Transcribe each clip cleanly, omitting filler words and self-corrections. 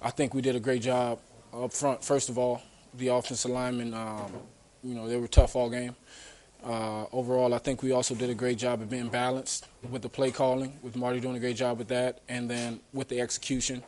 I think we did a great job up front. First of all, the offensive linemen, they were tough all game. Overall, I think we also did a great job of being balanced with the play calling, with Marty doing a great job with that, and then with the execution.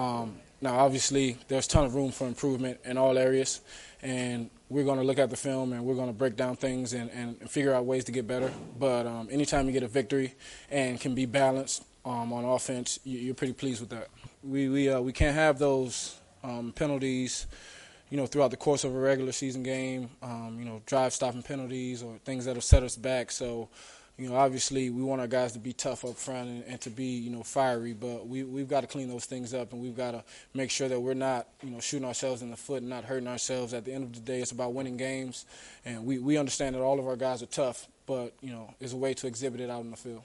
Now, obviously, there's a ton of room for improvement in all areas, and we're going to look at the film and we're going to break down things and figure out ways to get better. But anytime you get a victory and can be balanced on offense, you're pretty pleased with that. We can't have those penalties, throughout the course of a regular season game, drive-stopping penalties or things that will set us back. So, obviously we want our guys to be tough up front and to be, fiery, but we've got to clean those things up, and we've got to make sure that we're not, shooting ourselves in the foot and not hurting ourselves. At the end of the day, it's about winning games, and we understand that all of our guys are tough, but, there's a way to exhibit it out in the field.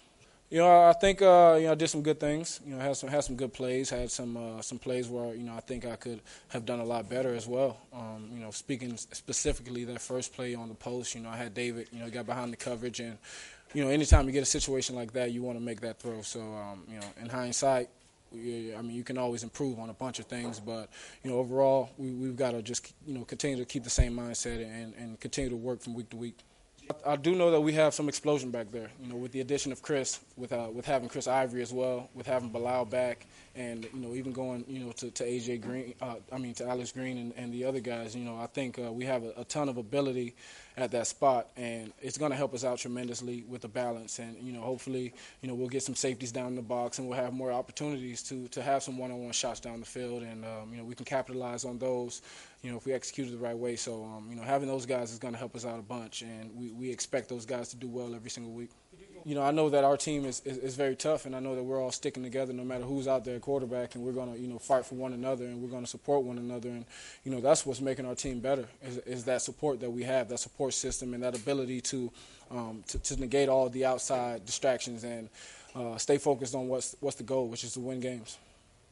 I think I did some good things. Had some good plays. Had some plays where I think I could have done a lot better as well. Speaking specifically that first play on the post, I had David. Got behind the coverage, and anytime you get a situation like that, you want to make that throw. So in hindsight, you can always improve on a bunch of things, but overall, we've got to just continue to keep the same mindset and continue to work from week to week. I do know that we have some explosion back there, with the addition of Chris, with having Chris Ivory as well, with having Bilal back, and, even going, to AJ Green, to Alex Green and the other guys. I think we have a ton of ability at that spot, and it's going to help us out tremendously with the balance. And, hopefully, we'll get some safeties down in the box, and we'll have more opportunities to have some one-on-one shots down the field, and, we can capitalize on those, if we execute it the right way. So, having those guys is going to help us out a bunch, and we expect those guys to do well every single week. I know that our team is very tough, and I know that we're all sticking together no matter who's out there at quarterback, and we're going to, fight for one another, and we're going to support one another. And, that's what's making our team better is that support that we have, that support system, and that ability to negate all the outside distractions and stay focused on what's the goal, which is to win games.